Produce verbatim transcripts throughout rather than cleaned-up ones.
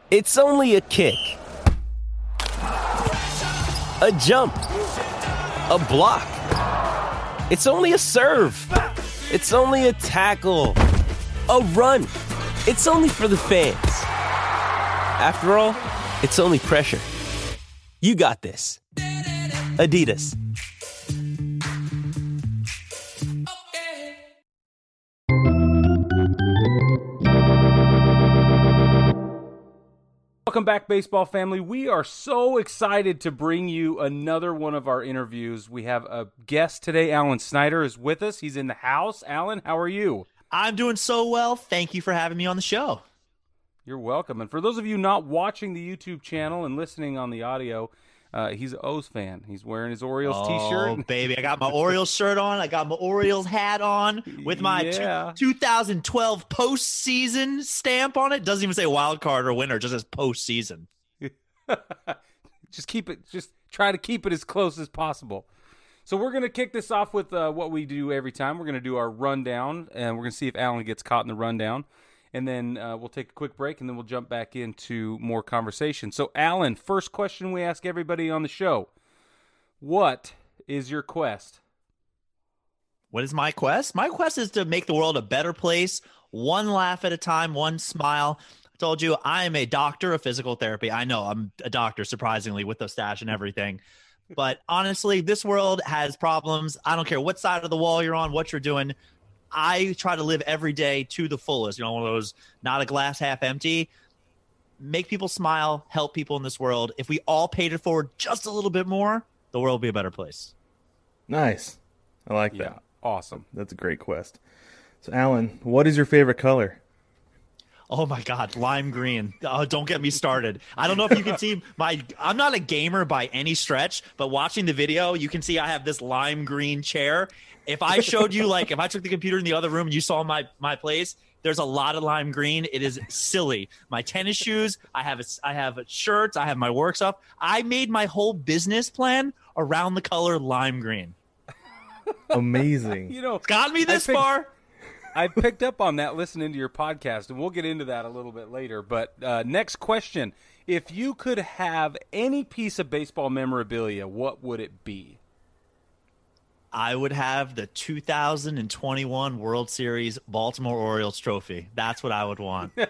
It's only a kick, a jump, a block. It's only a serve. It's only a tackle, a run. It's only for the fans. After all, it's only pressure. You got this. Adidas. Welcome back, baseball family. We are so excited to bring you another one of our interviews. We have a guest today. Alan Snyder is with us. He's in the house. Alan, how are you? I'm doing so well. Thank you for having me on the show. You're welcome. And for those of you not watching the YouTube channel and listening on the audio, uh, he's an O's fan. He's wearing his Orioles oh, t-shirt. Oh, baby. I got my Orioles shirt on. I got my Orioles hat on with my yeah. two, twenty twelve postseason stamp on it. Doesn't even say wild card or winner, just says postseason. Just keep it, just try to keep it as close as possible. So we're going to kick this off with uh, what we do every time. We're going to do our rundown, and we're going to see if Alan gets caught in the rundown. And then uh, we'll take a quick break, and then we'll jump back into more conversation. So, Alan, first question we ask everybody on the show. What is your quest? What is my quest? My quest is to make the world a better place, one laugh at a time, one smile. I told you I am a doctor of physical therapy. I know I'm a doctor, surprisingly, with the stash and everything. But honestly, this world has problems. I don't care what side of the wall you're on, what you're doing. I try to live every day to the fullest. You know, one of those, not a glass half empty. Make people smile, help people in this world. If we all paid it forward just a little bit more, the world will be a better place. Nice. I like Yeah, that. awesome. That's a great quest. So, Alan, what is your favorite color? Oh my God, lime green. Oh, don't get me started. I don't know if you can see my, I'm not a gamer by any stretch, but watching the video, you can see I have this lime green chair. If I showed you, like, if I took the computer in the other room and you saw my, my place, there's a lot of lime green. It is silly. My tennis shoes, I have, a, I have shirts, I have my work stuff. I made my whole business plan around the color lime green. Amazing. You know, It's got me this I picked, far. I picked up on that listening to your podcast, and we'll get into that a little bit later. But uh, next question. If you could have any piece of baseball memorabilia, what would it be? I would have the two thousand twenty-one World Series Baltimore Orioles trophy. That's what I would want. Now,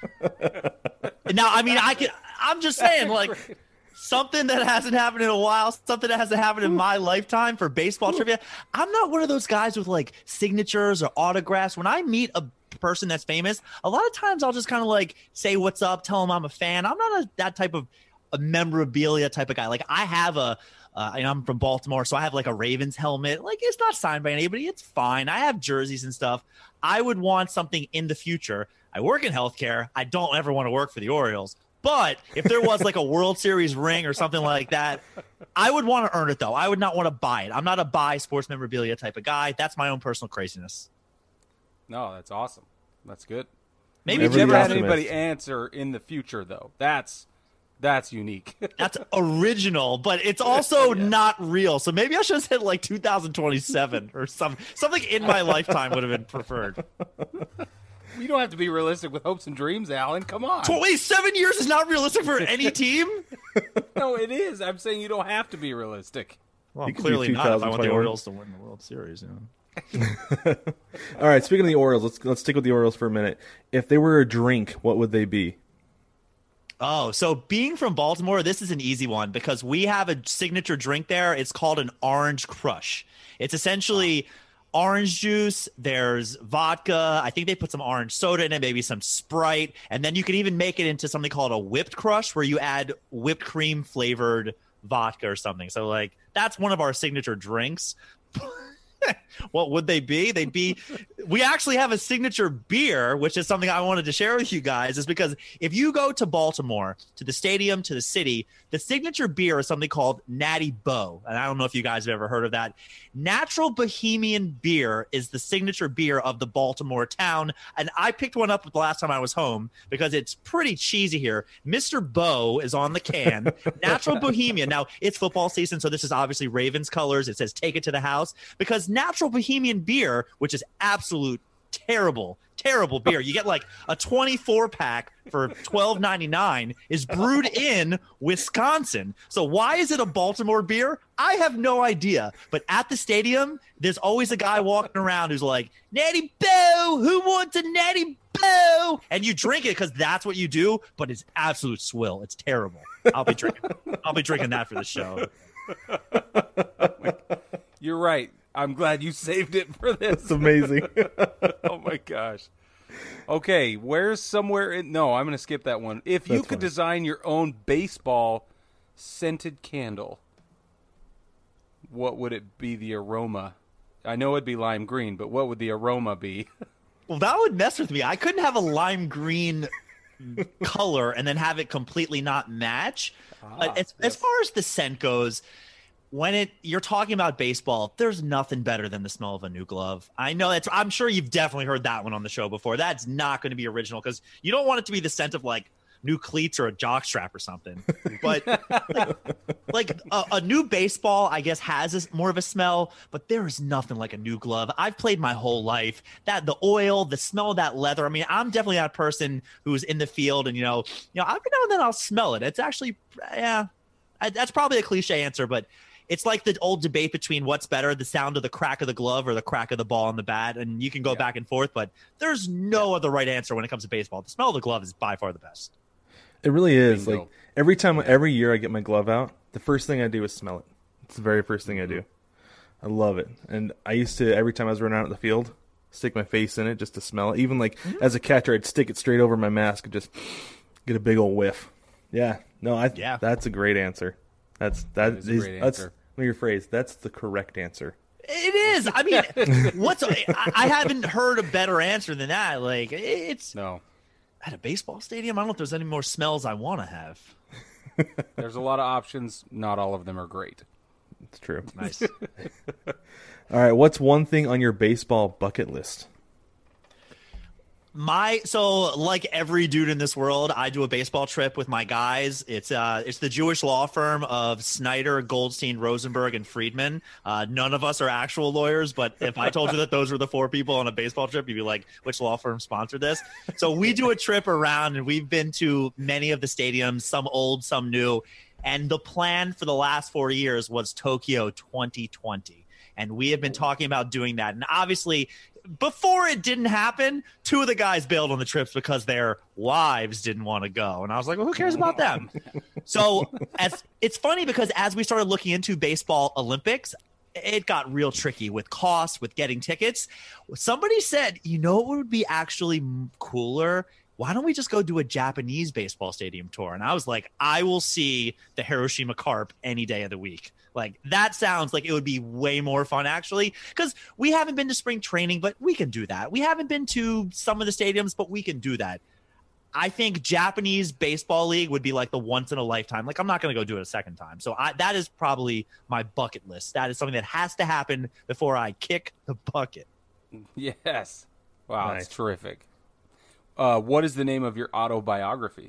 I mean, I can, I'm just saying, like, something that hasn't happened in a while, something that hasn't happened in my lifetime for baseball trivia. I'm not one of those guys with, like, signatures or autographs. When I meet a person that's famous, a lot of times I'll just kind of, like, say what's up, tell them I'm a fan. I'm not a, that type of a memorabilia type of guy. Like, I have a Uh, and I'm from Baltimore, so I have like a Ravens helmet. Like, it's not signed by anybody. It's fine. I have jerseys and stuff. I would want something in the future. I work in healthcare. I don't ever want to work for the Orioles. But if there was like a World Series ring or something like that, I would want to earn it, though. I would not want to buy it. I'm not a buy sports memorabilia type of guy. That's my own personal craziness. No, that's awesome. That's good. Maybe We've Every never had optimist. anybody answer in the future, though. That's that's unique. That's original, but it's also Yeah. not real. So maybe I should have said like two thousand twenty-seven or some, something in my lifetime would have been preferred. You don't have to be realistic with hopes and dreams, Alan. Come on. twenty-seven years is not realistic for any team? No, it is. I'm saying you don't have to be realistic. Well, You could clearly do not if I want the twenty twenty-one. Orioles to win the World Series. You know? All right, speaking of the Orioles, let's let's stick with the Orioles for a minute. If they were a drink, what would they be? Oh, so being from Baltimore, this is an easy one because we have a signature drink there. It's called an Orange Crush. It's essentially orange juice. There's vodka. I think they put some orange soda in it, maybe some Sprite. And then you can even make it into something called a whipped crush where you add whipped cream flavored vodka or something. So, like, that's one of our signature drinks. What would they be? They'd be, we actually have a signature beer, which is something I wanted to share with you guys, is because if you go to Baltimore, to the stadium, to the city, the signature beer is something called Natty Boh. And I don't know if you guys have ever heard of that. Natural Bohemian beer is the signature beer of the Baltimore town. And I picked one up the last time I was home because it's pretty cheesy here. Mister Boh is on the can. Natural Bohemian. Now, it's football season, so this is obviously Ravens colors. It says take it to the house because Natural Bohemian beer, which is absolute terrible terrible beer. You get like a twenty-four pack for twelve ninety-nine is brewed in Wisconsin. So why is it a Baltimore beer? I have no idea. But at the stadium, there's always a guy walking around who's like, Natty Boo, who wants a Natty Boo? And you drink it because that's what you do, but it's absolute swill. It's terrible. I'll be drinking. I'll be drinking that for the show. You're right. I'm glad you saved it for this. It's amazing. Oh my gosh. Okay, where's somewhere in no, I'm gonna skip that one. If you That's could fine. design your own baseball scented candle, what would it be the aroma? I know it'd be lime green, but what would the aroma be? Well, that would mess with me. I couldn't have a lime green color and then have it completely not match. Ah, But as, as yes. far as the scent goes, when it you're talking about baseball, there's nothing better than the smell of a new glove. I know that's. I'm sure you've definitely heard that one on the show before. That's not going to be original because you don't want it to be the scent of like new cleats or a jockstrap or something. But like, like a, a new baseball, I guess, has this, more of a smell. But there is nothing like a new glove. I've played my whole life. That the oil, the smell of that leather. I mean, I'm definitely that person who's in the field, and you know, you know, every now and then I'll smell it. It's actually, yeah, I, that's probably a cliche answer, but. It's like the old debate between what's better, the sound of the crack of the glove or the crack of the ball on the bat. And you can go Yeah. back and forth, but there's no other right answer when it comes to baseball. The smell of the glove is by far the best. It really is. Bingo. Like every time, every year I get my glove out, the first thing I do is smell it. It's the very first thing I do. I love it. And I used to, every time I was running out in the field, stick my face in it just to smell it. Even like as a catcher, I'd stick it straight over my mask and just get a big old whiff. Yeah. No, I, Yeah. that's a great answer. That's, that, That is a is, great that's, answer. let me rephrase, that's the correct answer. It is. I mean, what's I, I haven't heard a better answer than that. Like it's No. at a baseball stadium. I don't know if there's any more smells I want to have. There's a lot of options. Not all of them are great. It's true. Nice. All right. What's one thing on your baseball bucket list? My so like every dude in this world, I do a baseball trip with my guys. It's uh it's the Jewish law firm of Snyder, Goldstein, Rosenberg, and Friedman. Uh, none of us are actual lawyers, but if I told you that those were the four people on a baseball trip, you'd be like, which law firm sponsored this? So we do a trip around, and we've been to many of the stadiums, some old, some new. And the plan for the last four years was Tokyo twenty twenty. And we have been talking about doing that. And obviously, before it didn't happen, two of the guys bailed on the trips because their wives didn't want to go. And I was like, well, who cares about them? So as, it's funny because as we started looking into baseball Olympics, it got real tricky with costs, with getting tickets. Somebody said, you know what would be actually cooler? Why don't we just go do a Japanese baseball stadium tour? And I was like, I will see the Hiroshima Carp any day of the week. Like, that sounds like it would be way more fun, actually, because we haven't been to spring training, but we can do that. We haven't been to some of the stadiums, but we can do that. I think Japanese baseball league would be like the once in a lifetime. Like, I'm not going to go do it a second time. So I, that is probably my bucket list. That is something that has to happen before I kick the bucket. Yes. Wow, Nice. that's terrific. Uh, what is the name of your autobiography?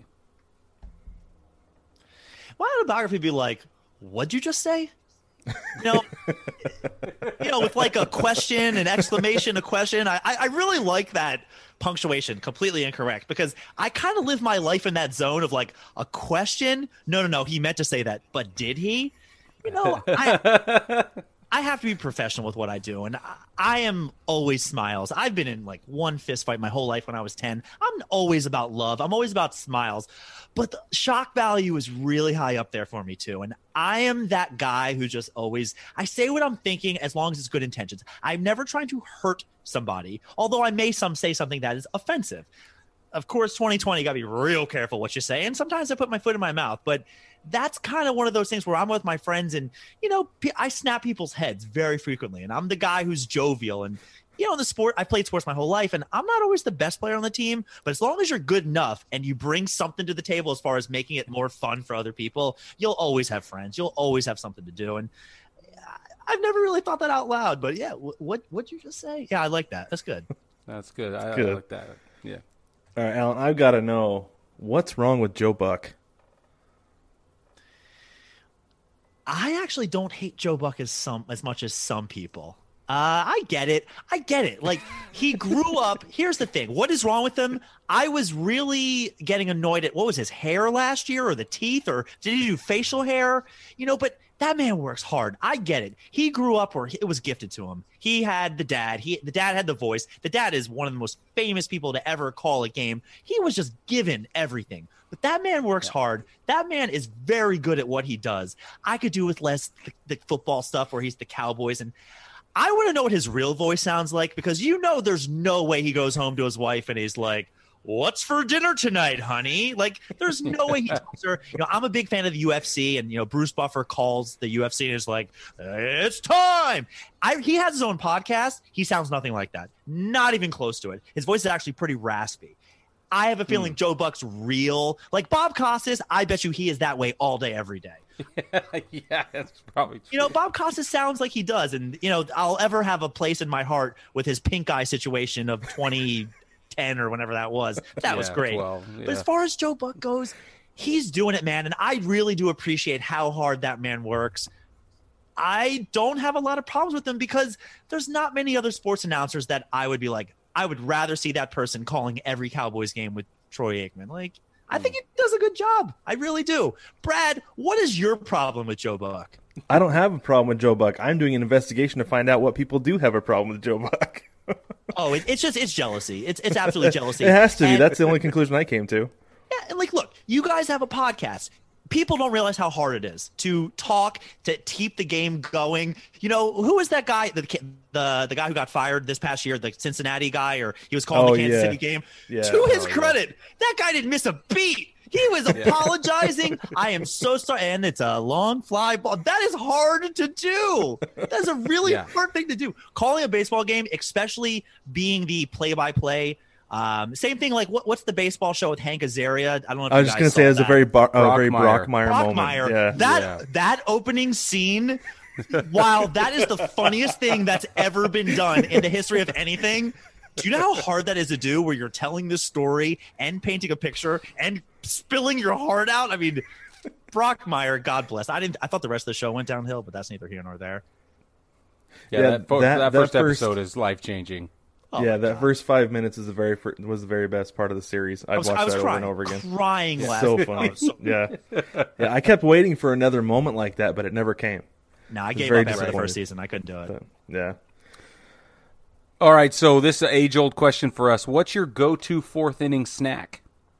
My autobiography would be like, what'd you just say? You know, you know, with like a question, an exclamation, a question. I, I really like that punctuation. Completely incorrect because I kind of live my life in that zone of like a question. No, no, no. He meant to say that, but did he? You know, I, I have to be professional with what I do, and I, I am always smiles. I've been in like one fist fight my whole life when I was ten. I'm always about love. I'm always about smiles, but the shock value is really high up there for me too. And I am that guy who just always, I say what I'm thinking as long as it's good intentions. I'm never trying to hurt somebody, although I may some say something that is offensive. Of course, twenty twenty, you got to be real careful what you say. And sometimes I put my foot in my mouth, but that's kind of one of those things where I'm with my friends and, you know, I snap people's heads very frequently. And I'm the guy who's jovial. And, you know, in the sport, I played sports my whole life, and I'm not always the best player on the team. But as long as you're good enough and you bring something to the table as far as making it more fun for other people, you'll always have friends. You'll always have something to do. And I've never really thought that out loud. But, yeah, what what'd you just say? Yeah, I like that. That's good. That's good. I, I Good. like that. Yeah. All right, Alan, I've got to know what's wrong with Joe Buck. I actually don't hate Joe Buck as some as much as some people. Uh, I get it. I get it. Like, he grew up. Here's the thing. What is wrong with him? I was really getting annoyed at, what was his hair last year, or the teeth, or did he do facial hair? You know, but that man works hard. I get it. He grew up where it was gifted to him. He had the dad. He the dad had the voice. The dad is one of the most famous people to ever call a game. He was just given everything. But that man works yeah. hard. That man is very good at what he does. I could do with less the, the football stuff where he's the Cowboys, and I want to know what his real voice sounds like, because you know there's no way he goes home to his wife and he's like, "What's for dinner tonight, honey?" Like, there's no way he talks to her. You know, I'm a big fan of the U F C, and, you know, Bruce Buffer calls the U F C and is like, "It's time." I, he has his own podcast. He sounds nothing like that. Not even close to it. His voice is actually pretty raspy. I have a feeling mm. Joe Buck's real. Like Bob Costas, I bet you he is that way all day, every day. Yeah, that's probably true. You know, Bob Costas sounds like he does. And, you know, I'll ever have a place in my heart with his pink eye situation of twenty ten or whenever that was. That yeah, was great. twelve, yeah. But as far as Joe Buck goes, he's doing it, man. And I really do appreciate how hard that man works. I don't have a lot of problems with him because there's not many other sports announcers that I would be like, I would rather see that person calling every Cowboys game with Troy Aikman. Like, I think he does a good job. I really do. Brad, what is your problem with Joe Buck? I don't have a problem with Joe Buck. I'm doing an investigation to find out what people do have a problem with Joe Buck. Oh, it, it's just, it's jealousy. It's it's absolutely jealousy. It has to be. And, That's the only conclusion I came to. Yeah, and like, look, you guys have a podcast. People don't realize how hard it is to talk, to keep the game going. You know, who is that guy, the the the guy who got fired this past year, the Cincinnati guy, or he was calling oh, the Kansas yeah. City game? Yeah. To his oh, credit, yeah. that guy didn't miss a beat. He was apologizing. I am so sorry. And it's a long fly ball. That is hard to do. That's a really yeah. hard thing to do. Calling a baseball game, especially being the play-by-play. Um, same thing. Like, what, what's the baseball show with Hank Azaria? I don't know if I was you just guys going to say it was that. a very, Bar- uh, very Brockmire. Brockmire, Brockmire. moment. Yeah. That, yeah. that opening scene, wow, that is the funniest thing that's ever been done in the history of anything. Do you know how hard that is to do, where you're telling this story and painting a picture and spilling your heart out? I mean, Brockmire, God bless. I didn't. I thought the rest of the show went downhill, but that's neither here nor there. Yeah, Yeah, that, fo- that- that, that first, first- episode is life changing. Oh yeah, my that God. first five minutes is the very fir- was the very best part of the series. I've I was, watched I was that crying, over and over again. crying It's last. so funny. So- yeah, yeah. I kept waiting for another moment like that, but it never came. no, I It's gave very up after the disappointing. first season. I couldn't do it. But, yeah. All right, so this is an age-old question for us. What's your go-to fourth-inning snack?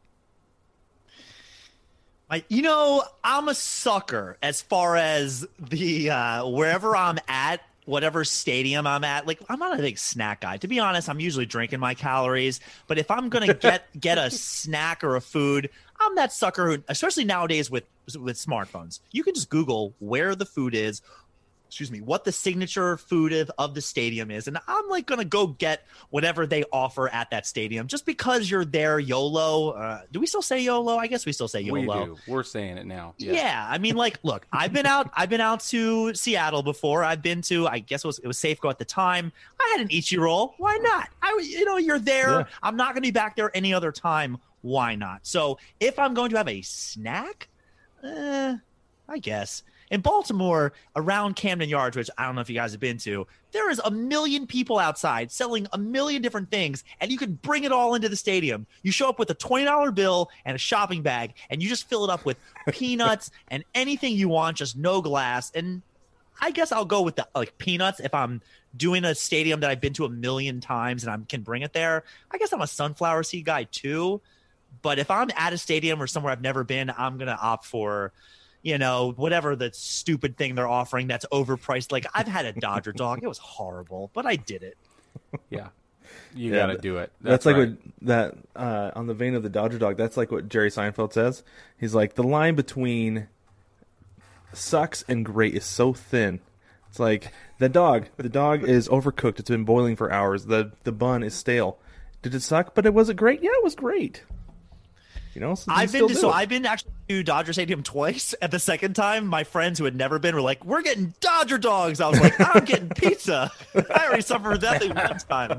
I, you know, I'm a sucker as far as the uh, wherever I'm at, whatever stadium I'm at. Like, I'm not a big snack guy. To be honest, I'm usually drinking my calories. But if I'm gonna get get a snack or a food, I'm that sucker who, especially nowadays with with smartphones, you can just Google where the food is. Excuse me, what the signature food of, of the stadium is. And I'm like going to go get whatever they offer at that stadium just because you're there. YOLO. Uh, do we still say YOLO? I guess we still say YOLO. We do. We're saying it now. Yeah. Yeah. I mean, like, look, I've been out, I've been out to Seattle before. I've been to, I guess it was, it was Safeco at the time. I had an Ichiro. Why not? I, you know, you're there. Yeah. I'm not going to be back there any other time. Why not? So if I'm going to have a snack, eh, I guess. In Baltimore, around Camden Yards, which I don't know if you guys have been to, there is a million people outside selling a million different things, and you can bring it all into the stadium. You show up with a twenty dollar bill and a shopping bag, and you just fill it up with peanuts and anything you want, just no glass. And I guess I'll go with the like peanuts if I'm doing a stadium that I've been to a million times and I can bring it there. I guess I'm a sunflower seed guy too. But if I'm at a stadium or somewhere I've never been, I'm going to opt for – you know, whatever the stupid thing they're offering that's overpriced. Like, I've had a Dodger dog. It was horrible, but I did it. Yeah. You Yeah, got to that- do it. That's, That's, like right. what that uh, on the vein of the Dodger dog. That's like what Jerry Seinfeld says. He's like, the line between sucks and great is so thin. It's like the dog. The dog is overcooked. It's been boiling for hours. The the bun is stale. Did it suck? But it was it great? Yeah, it was great. You know, so you I've still been to do so it. I've been actually to Dodger Stadium twice. At the second time, my friends who had never been were like, "We're getting Dodger dogs." I was like, "I'm getting pizza." I already suffered that thing one time.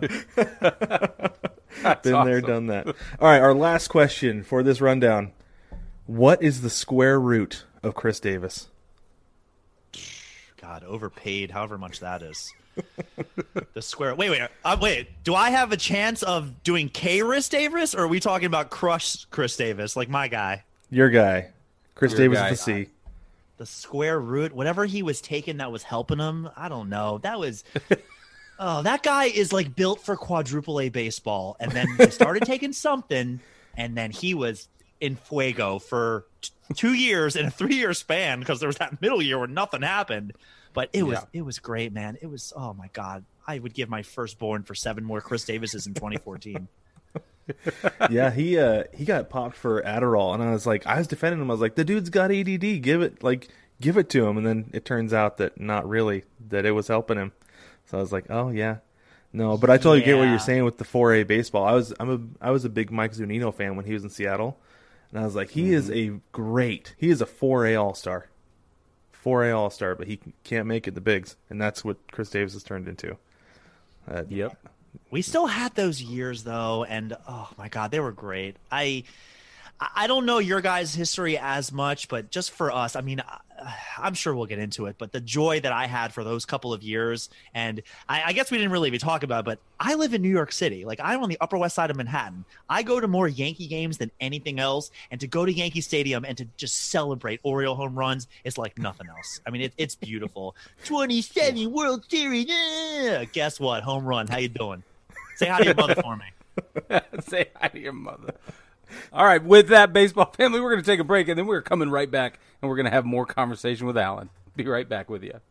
Been there, awesome. done that. All right, our last question for this rundown: what is the square root of Chris Davis? God, overpaid, however much that is. The square. Wait, wait, uh, wait. Do I have a chance of doing K. Chris Davis, or are we talking about Crush Chris Davis, like my guy? Your guy, Chris Your Davis guy. with the C. The square root, whatever he was taking that was helping him. I don't know. That was. Oh, that guy is like built for quadruple A baseball, and then he started taking something, and then he was in fuego for t- two years in a three-year span because there was that middle year where nothing happened. But it was Yeah. it was great, man. It was oh my god. I would give my firstborn for seven more Chris Davises in twenty fourteen. Yeah, he uh he got popped for Adderall, and I was like, I was defending him. I was like, the dude's got A D D. Give it like give it to him. And then it turns out that not really, that it was helping him. So I was like, oh yeah, no. But I totally get what Yeah. you're saying with the four A baseball. I was I'm a I was a big Mike Zunino fan when he was in Seattle, and I was like, he is a great. He is a four A All Star, four A All Star, but he can't make it the bigs, and that's what Chris Davis has turned into. Uh, Yep. We still had those years though, and oh my god, they were great. I I don't know your guys' history as much, but just for us, I mean, I- I'm sure we'll get into it, but the joy that I had for those couple of years, and I, I guess we didn't really even talk about it, but I live in New York City. Like, I'm on the Upper West Side of Manhattan. I go to more Yankee games than anything else, and to go to Yankee Stadium and to just celebrate Oriole home runs is like nothing else. I mean, it, it's beautiful. twenty-seven World Series. Yeah. Guess what? Home run. How you doing? Say hi to your mother for me. Say hi to your mother. All right, with that, baseball family, we're going to take a break, and then we're coming right back, and we're going to have more conversation with Alan. Be right back with you.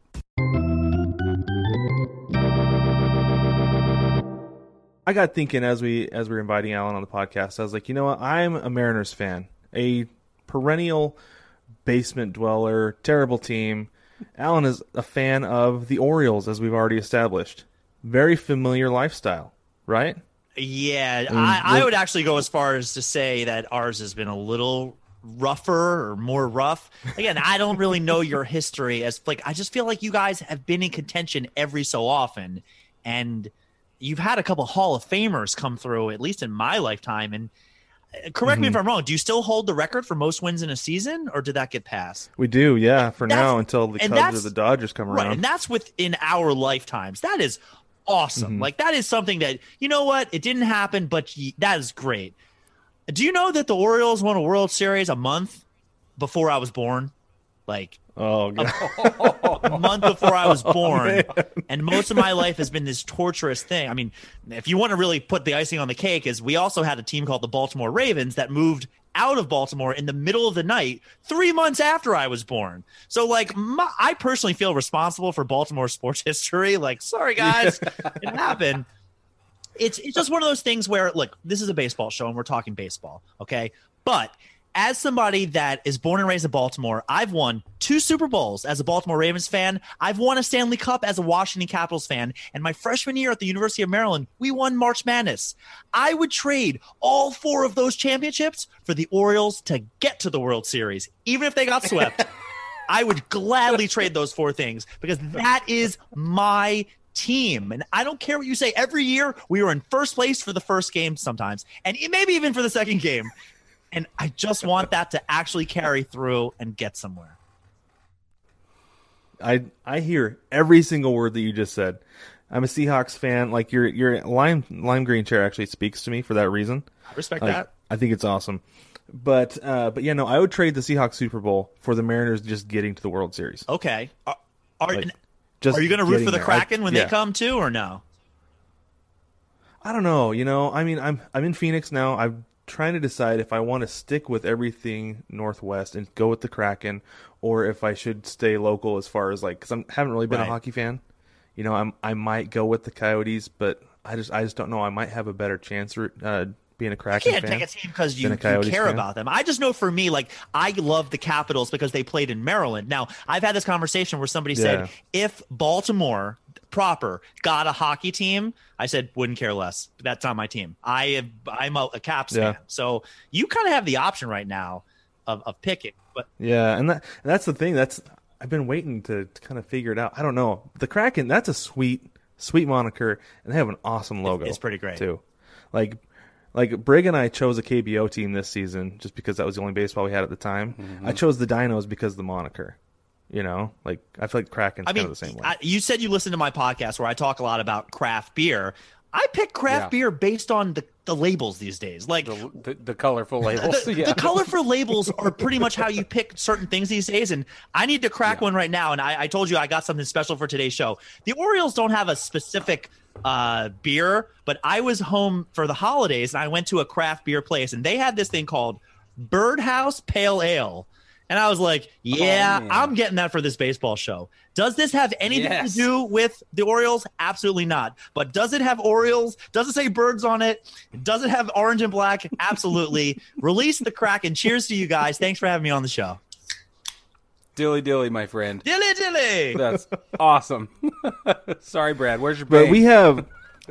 I got thinking as we as we were inviting Alan on the podcast, I was like, you know what? I'm a Mariners fan, a perennial basement dweller, terrible team. Alan is a fan of the Orioles, as we've already established. Very familiar lifestyle, right? Yeah, I, I would actually go as far as to say that ours has been a little rougher or more rough. Again, I don't really know your history as like I just feel like you guys have been in contention every so often, and you've had a couple Hall of Famers come through, at least in my lifetime. And uh, correct me if I'm wrong. Do you still hold the record for most wins in a season, or did that get passed? We do, yeah, for That's- now until the and Cubs or that's- the Dodgers come Right, around. and that's within our lifetimes. That is awesome. Mm-hmm. Like that is something that, you know what, it didn't happen, but y- that is great. Do you know that the Orioles won a World Series a month before I was born? Like Oh, God. a month before I was born, and most of my life has been this torturous thing. I mean, if you want to really put the icing on the cake, is we also had a team called the Baltimore Ravens that moved out of Baltimore in the middle of the night three months after I was born. So, like, my, I personally feel responsible for Baltimore sports history. Like, sorry guys, it happened. It's it's just one of those things where, look, this is a baseball show and we're talking baseball, okay? But as somebody that is born and raised in Baltimore, I've won two Super Bowls as a Baltimore Ravens fan. I've won a Stanley Cup as a Washington Capitals fan. And my freshman year at the University of Maryland, we won March Madness. I would trade all four of those championships for the Orioles to get to the World Series, even if they got swept. I would gladly trade those four things because that is my team. And I don't care what you say. Every year, we were in first place for the first game sometimes, and maybe even for the second game. And I just want that to actually carry through and get somewhere. I I hear every single word that you just said. I'm a Seahawks fan. Like your your lime lime green chair actually speaks to me for that reason. I respect Like, that. I think it's awesome. But uh, but yeah, no, I would trade the Seahawks Super Bowl for the Mariners just getting to the World Series. Okay. Are, are, Like, just are you going to root getting for the there. Kraken I- when yeah. they come too, or no? I don't know. You know, I mean, I'm I'm in Phoenix now. I'm trying to decide if I want to stick with everything Northwest and go with the Kraken, or if I should stay local as far as like because I haven't really been Right. a hockey fan. You know, I'm I might go with the Coyotes, but I just I just don't know. I might have a better chance uh, being a You Kraken can't fan. take a team because you, than a you Coyotes care fan. about them. I just know for me, like, I love the Capitals because they played in Maryland. Now, I've had this conversation where somebody Yeah. said, if Baltimore proper got a hockey team, I said, wouldn't care less. That's not my team. I have, I'm a, a Caps Yeah. fan. So you kind of have the option right now of, of picking. But Yeah, and that and that's the thing. That's I've been waiting to, to kind of figure it out. I don't know. The Kraken, that's a sweet, sweet moniker, and they have an awesome logo. it's pretty great. too. Like, like Brig and I chose a K B O team this season just because that was the only baseball we had at the time. Mm-hmm. I chose the Dinos because of the moniker. You know, like I feel like Kraken's I mean, kind of the same way. I, you said you listened to my podcast where I talk a lot about craft beer. I pick craft Yeah. beer based on the, the labels these days. Like The, the, the colorful labels. the, yeah. the colorful labels are pretty much how you pick certain things these days. And I need to crack Yeah. one right now. And I, I told you I got something special for today's show. The Orioles don't have a specific uh, beer, but I was home for the holidays and I went to a craft beer place and they had this thing called Birdhouse Pale Ale. And I was like, yeah, man. I'm getting that for this baseball show. Does this have anything Yes. to do with the Orioles? Absolutely not. But does it have Orioles? Does it say birds on it? Does it have orange and black? Absolutely. Release the crack and cheers to you guys. Thanks for having me on the show. Dilly dilly, my friend. Dilly dilly. That's awesome. Sorry, Brad. Where's your but bang? we have.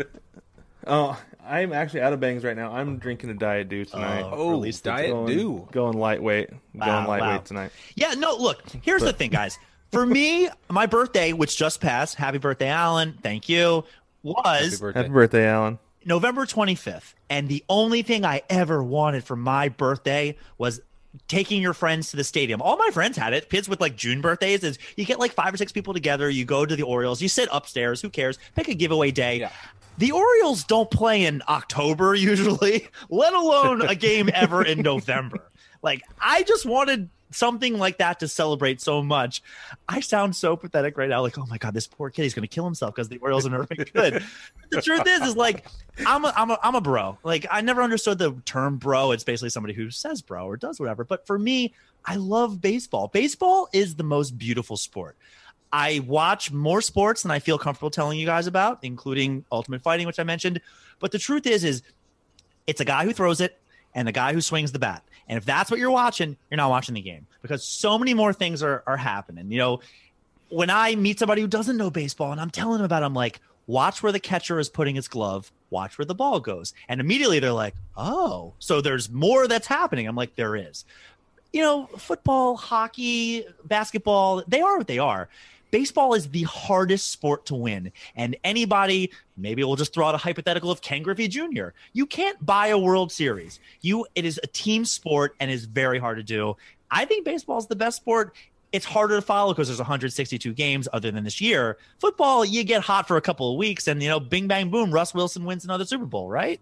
Oh, I'm actually out of bangs right now. I'm drinking a Diet Dew tonight. Oh, Release the Diet going, Dew. Going lightweight. Wow, going lightweight wow. tonight. Yeah, no, look, here's the thing, guys. For me, my birthday, which just passed, happy birthday, Alan, thank you, Happy was birthday. Happy birthday, Alan. November twenty-fifth. And the only thing I ever wanted for my birthday was taking your friends to the stadium. All my friends had it. Kids with like June birthdays is you get like five or six people together. You go to the Orioles. You sit upstairs. Who cares? Pick a giveaway day. Yeah. The Orioles don't play in October usually, let alone a game ever in November. Like, I just wanted something like that to celebrate so much. I sound so pathetic right now. Like, oh my God, this poor kid, he's going to kill himself because the Orioles are never been good. The truth is, is like, I'm a, I'm a, I'm a bro. Like, I never understood the term bro. It's basically somebody who says bro or does whatever. But for me, I love baseball. Baseball is the most beautiful sport. I watch more sports than I feel comfortable telling you guys about, including Ultimate Fighting, which I mentioned. But the truth is, is it's a guy who throws it and a guy who swings the bat. And if that's what you're watching, you're not watching the game because so many more things are, are happening. You know, when I meet somebody who doesn't know baseball and I'm telling them about it, I'm like, watch where the catcher is putting his glove, watch where the ball goes. And immediately they're like, oh, so there's more that's happening. I'm like, there is. You know, football, hockey, basketball, they are what they are. Baseball is the hardest sport to win. And anybody, maybe we'll just throw out a hypothetical of Ken Griffey Junior You can't buy a World Series. You, it is a team sport and is very hard to do. I think baseball is the best sport. It's harder to follow because there's one hundred sixty-two games other than this year. Football, you get hot for a couple of weeks and, you know, bing, bang, boom, Russ Wilson wins another Super Bowl, right?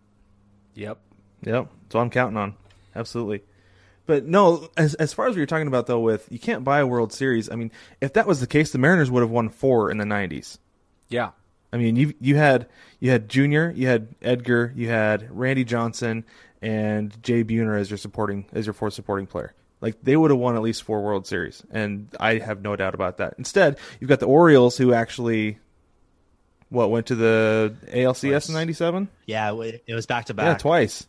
Yep. Yep. That's what I'm counting on. Absolutely. But no, as as far as what you're talking about though, with you can't buy a World Series. I mean, if that was the case, the Mariners would have won four in the nineties. Yeah. I mean, you you had you had Junior, you had Edgar, you had Randy Johnson, and Jay Buhner as your supporting as your fourth supporting player. Like they would have won at least four World Series, and I have no doubt about that. Instead, you've got the Orioles, who actually what went to the A L C S in ninety-seven. Yeah, it was back to Yeah, back. twice.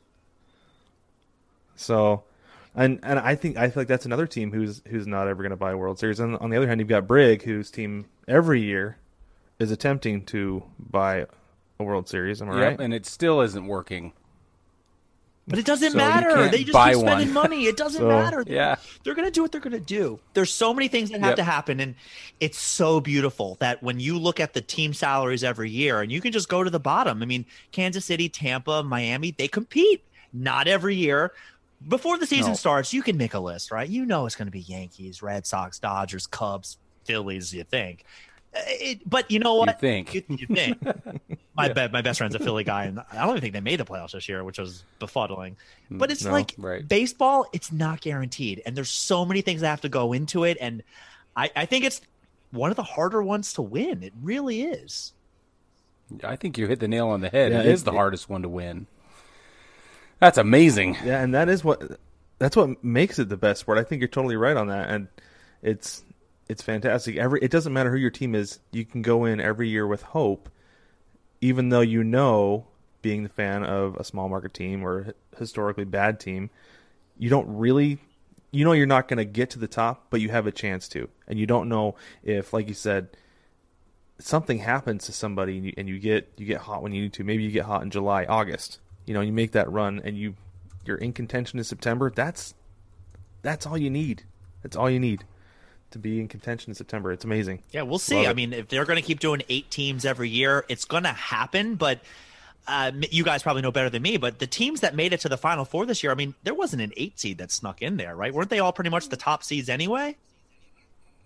So. And and I think I feel like that's another team who's who's not ever going to buy a World Series. And on the other hand, you've got Brig, whose team every year is attempting to buy a World Series. Am I Yep. right? And it still isn't working. But it doesn't So you matter. can't They just buy keep spending one. money. It doesn't So- matter. Yeah. They're going to do what they're going to do. There's so many things that have Yep. to happen. And it's so beautiful that when you look at the team salaries every year, and you can just go to the bottom. I mean, Kansas City, Tampa, Miami, they compete. Not every year. Before the season No. starts, you can make a list, right? You know it's going to be Yankees, Red Sox, Dodgers, Cubs, Phillies, you think. Uh, It, but you know what? You think. You, you think. My, Yeah. be- my best friend's a Philly guy, and I don't even think they made the playoffs this year, which was befuddling. But it's No, like right. baseball, it's not guaranteed. And there's so many things that have to go into it. And I, I think it's one of the harder ones to win. It really is. I think you hit the nail on the head. Yeah, it it- is the it- hardest one to win. That's amazing. Yeah, and that is what that's what makes it the best sport. I think you're totally right on that, and it's it's fantastic. Every it doesn't matter who your team is, you can go in every year with hope, even though you know, being the fan of a small market team or a historically bad team, you don't really, you know, you're not going to get to the top, but you have a chance to, and you don't know if, like you said, something happens to somebody and you, and you get you get hot when you need to. Maybe you get hot in July, August. You know, you make that run and you you're in contention in September. That's that's all you need. That's all you need to be in contention in September. It's amazing. Yeah, we'll see. Love I it. mean, if they're going to keep doing eight teams every year, it's going to happen. But uh, you guys probably know better than me. But the teams that made it to the Final Four this year, I mean, there wasn't an eight seed that snuck in there, right? Weren't they all pretty much the top seeds anyway?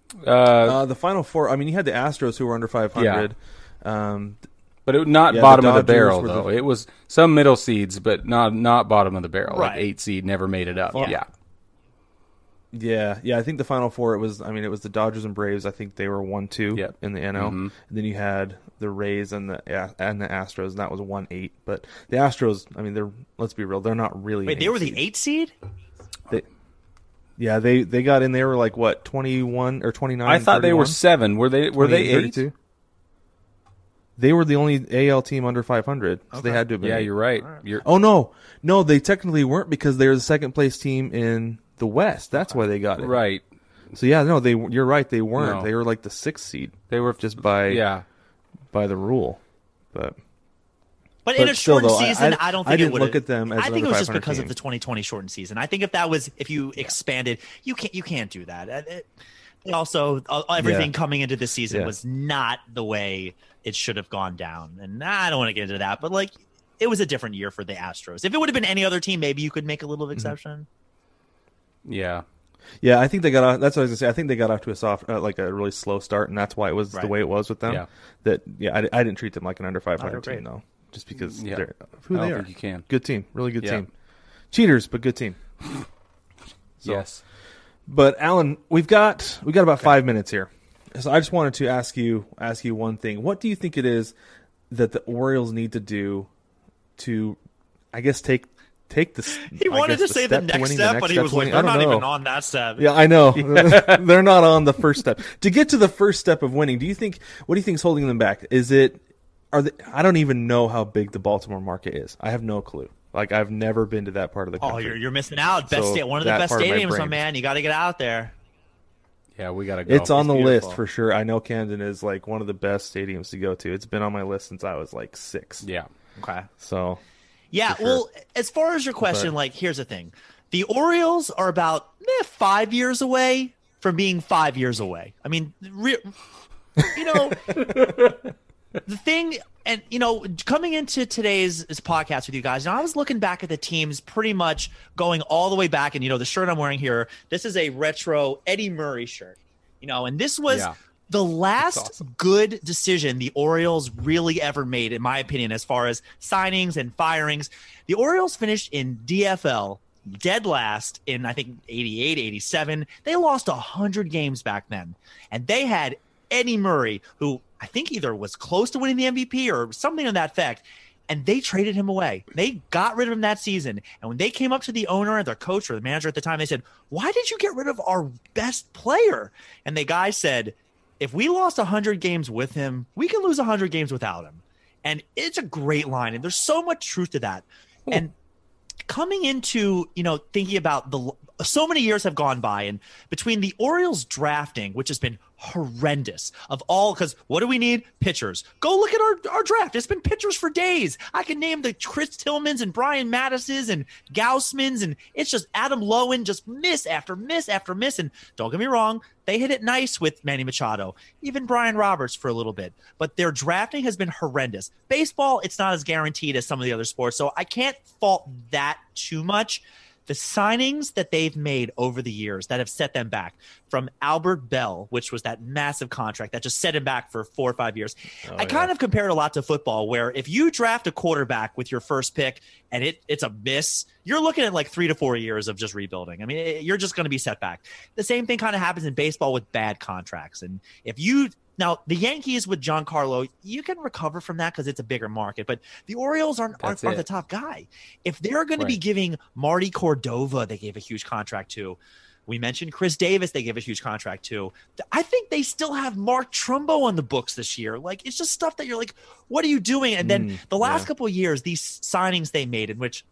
Uh, Uh, the final four. I mean, you had the Astros who were under five hundred. Um, but it, not yeah, bottom the of the Dodgers barrel were the- though. It was some middle seeds, but not not bottom of the barrel. Like Right. eight seed never made it up. Yeah. Yeah. yeah, yeah. I think the final four. It was. I mean, it was the Dodgers and Braves. I think they were one two Yep. in the N L. Mhm. And then you had the Rays and the yeah, and the Astros, and that was one eight. But the Astros. I mean, they're. Let's be real. They're not really. Wait, an they eight were the seed. eight seed? They, yeah, they they got in. They were like what twenty one or twenty nine. I thought they were seven. Were they? Were they eight? They were the only A L team under five hundred, so they had to have been. Yeah, eight. you're right. You're Oh no, no, they technically weren't because they're the second place team in the West. That's why they got it. right. So yeah, no, they. You're right. They weren't. No. They were like the sixth seed They were just by yeah. by the rule. But But, in But a still, shortened though, I- season, I- I, don't I think didn't it would look at them as I an think it under was just five hundred because team. of the twenty twenty shortened season. I think if that was if you expanded, you can't you can't do that. Uh, it- also, uh, everything Yeah. coming into this season Yeah. was not the way it should have gone down, and I don't want to get into that. But like, it was a different year for the Astros. If it would have been any other team, maybe you could make a little Mm-hmm. exception. Yeah. yeah, I think they got off. That's what I was gonna say. I think they got off to a soft, uh, like a really slow start, and that's why it was Right. the way it was with them. Yeah. That yeah, I, I didn't treat them like an under five hundred great. team though, just because Yeah. they're who I don't they are. think you can. Good team, really good Yeah. team. Cheaters, but good team. So- Yes. But Alan, we've got we got about five minutes here, so I just wanted to ask you ask you one thing. What do you think it is that the Orioles need to do to, I guess, take take this? He wanted to say the next step, but he was like, "They're not even on that step." Yeah, I know. They're not on the first step. To get to the first step of winning, do you think? What do you think is holding them back? Is it? Are they, I don't even know how big the Baltimore market is. I have no clue. Like I've never been to that part of the Oh, country. you're you're missing out. Best So sta- one of the that best part of my stadiums, my brain. man. You got to get out there. Yeah, we gotta go. It's on the beautiful. list for sure. I know Camden is like one of the best stadiums to go to. It's been on my list since I was like six. Yeah. Okay. So Yeah, For sure. well, as far as your question, But- like, here's the thing. The Orioles are about eh, five years away from being five years away. I mean, re- you know, the thing, and, you know, coming into today's this podcast with you guys, you know, I was looking back at the teams pretty much going all the way back. And, you know, the shirt I'm wearing here, this is a retro Eddie Murray shirt, you know, and this was Yeah. the last awesome. good decision the Orioles really ever made, in my opinion, as far as signings and firings. The Orioles finished in D F L dead last in, I think, eighty-eight, eighty-seven. They lost one hundred games back then. And they had Eddie Murray, who I think either was close to winning the M V P or something to that effect. And they traded him away. They got rid of him that season. And when they came up to the owner and their coach or the manager at the time, they said, "Why did you get rid of our best player?" And the guy said, "If we lost one hundred games with him, we can lose one hundred games without him." And it's a great line. And there's so much truth to that. And coming into, you know, thinking about the so many years have gone by, and between the Orioles drafting, which has been horrendous of all, because what do we need? Pitchers. Go look at our, our draft. It's been pitchers for days. I can name the Chris Tillmans and Brian Mattis's and Gaussmans, and it's just Adam Lowen, just miss after miss after miss. And don't get me wrong, they hit it nice with Manny Machado, even Brian Roberts for a little bit, but their drafting has been horrendous. Baseball, it's not as guaranteed as some of the other sports, so I can't fault that too much. The signings that they've made over the years that have set them back, from Albert Bell, which was that massive contract that just set him back for four or five years. I kind of compare it a lot to football, where if you draft a quarterback with your first pick and it it's a miss, you're looking at like three to four years of just rebuilding. I mean, it, you're just going to be set back. The same thing kind of happens in baseball with bad contracts. And if you now the Yankees with Giancarlo, you can recover from that because it's a bigger market. But the Orioles aren't aren't, That's aren't the it. top guy. If they're going to be Right. giving Marty Cordova, they gave a huge contract to. We mentioned Chris Davis, they gave a huge contract to. I think they still have Mark Trumbo on the books this year. Like, it's just stuff that you're like, what are you doing? And then Mm, the last yeah. couple of years, these signings they made, in which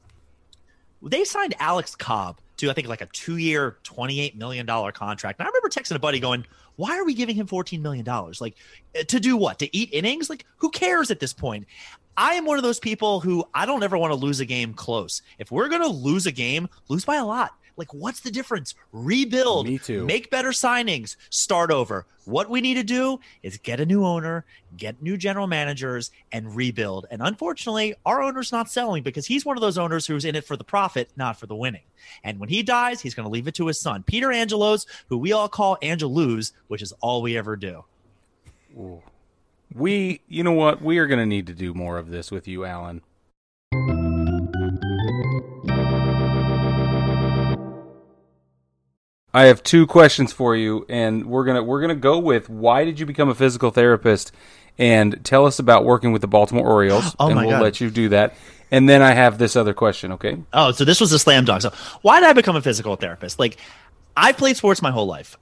they signed Alex Cobb to, I think, like a two-year, twenty-eight million dollars contract. And I remember texting a buddy going, why are we giving him fourteen million dollars? Like, uh, to do what? To eat innings? Like, who cares at this point? I am one of those people who I don't ever want to lose a game close. If we're going to lose a game, lose by a lot. Like, what's the difference? Rebuild. Me too. Make better signings. Start over. What we need to do is get a new owner, get new general managers, and rebuild. And unfortunately, our owner's not selling because he's one of those owners who's in it for the profit, not for the winning. And when he dies, he's going to leave it to his son, Peter Angelos, who we all call Angelus, which is all we ever do. Ooh. We, you know what? We are going to need to do more of this with you, Alan. I have two questions for you, and we're gonna we're gonna go with why did you become a physical therapist, and tell us about working with the Baltimore Orioles, oh and my we'll God. let you do that. And then I have this other question, okay? Oh, so this was a slam dunk. So why did I become a physical therapist? Like, I've played sports my whole life.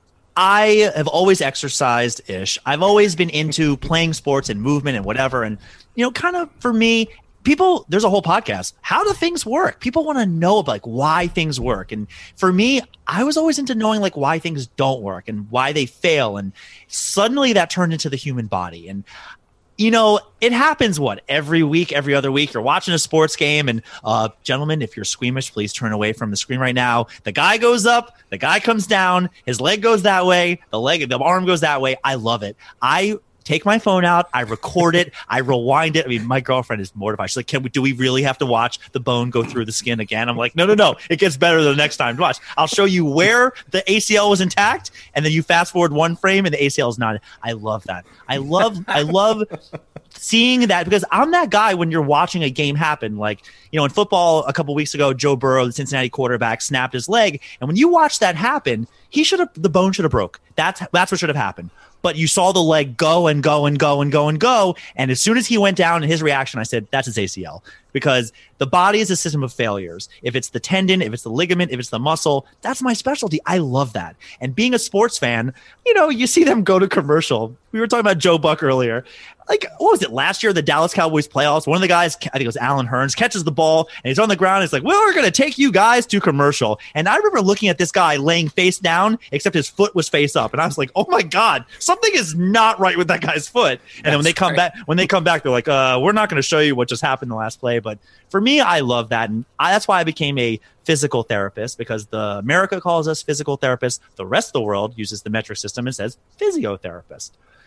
I have always exercised-ish. I've always been into playing sports and movement and whatever. And, you know, kind of for me, people, there's a whole podcast. How do things work? People want to know about, like, why things work. And for me, I was always into knowing, like, why things don't work and why they fail. And suddenly that turned into the human body. And, you know, it happens, what, every week, every other week. You're watching a sports game, and, uh, gentlemen, if you're squeamish, please turn away from the screen right now. The guy goes up, the guy comes down, his leg goes that way, the leg, the arm goes that way. I love it. I take my phone out, I record it, I rewind it. I mean, my girlfriend is mortified. She's like, "Can we? Do we really have to watch the bone go through the skin again?" I'm like, "No, no, no. It gets better the next time. Watch. I'll show you where the A C L was intact, and then you fast forward one frame, and the A C L is not." I love that. I love, I love seeing that, because I'm that guy when you're watching a game happen. Like, you know, in football a couple weeks ago, Joe Burrow, the Cincinnati quarterback, snapped his leg, and when you watch that happen, he should have the bone should have broke. That's that's what should have happened. But you saw the leg go and go and go and go and go. And as soon as he went down in his reaction, I said, that's his A C L. Because the body is a system of failures. If it's the tendon, if it's the ligament, if it's the muscle, that's my specialty. I love that. And being a sports fan, you know, you see them go to commercial. We were talking about Joe Buck earlier. Like, what was it, last year, the Dallas Cowboys playoffs? One of the guys, I think it was Alan Hearns, catches the ball, and he's on the ground. And it's like, well, we're going to take you guys to commercial. And I remember looking at this guy laying face down, except his foot was face up. And I was like, oh, my God, something is not right with that guy's foot. And then when they come right. back, when they come back, they're like, uh, we're not going to show you what just happened in the last play. But for me, I love that. And I, that's why I became a physical therapist, because the America calls us physical therapists. The rest of the world uses the metric system and says physiotherapist.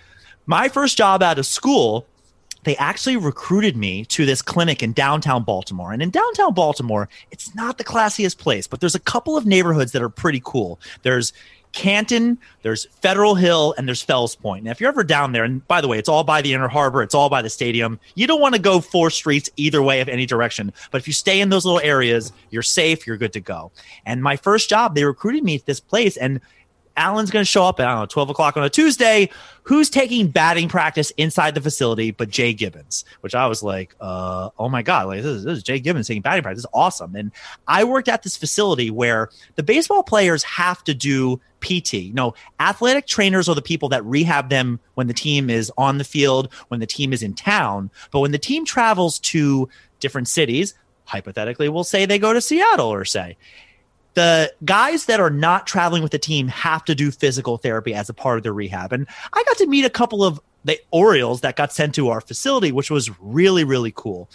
My first job out of school, they actually recruited me to this clinic in downtown Baltimore. And in downtown Baltimore, it's not the classiest place, but there's a couple of neighborhoods that are pretty cool. There's Canton, there's Federal Hill, and there's Fells Point. Now, if you're ever down there, and by the way, it's all by the Inner Harbor, it's all by the stadium. You don't want to go four streets either way of any direction. But if you stay in those little areas, you're safe, you're good to go. And my first job, they recruited me to this place, and Alan's going to show up at, I don't know, twelve o'clock on a Tuesday. Who's taking batting practice inside the facility but Jay Gibbons? Which I was like, uh, oh, my God, like this is, this is Jay Gibbons taking batting practice. This is awesome. And I worked at this facility where the baseball players have to do P T. No, athletic trainers are the people that rehab them when the team is on the field, when the team is in town. But when the team travels to different cities, hypothetically, we'll say they go to Seattle or say, the guys that are not traveling with the team have to do physical therapy as a part of their rehab. And I got to meet a couple of the Orioles that got sent to our facility, which was really, really cool.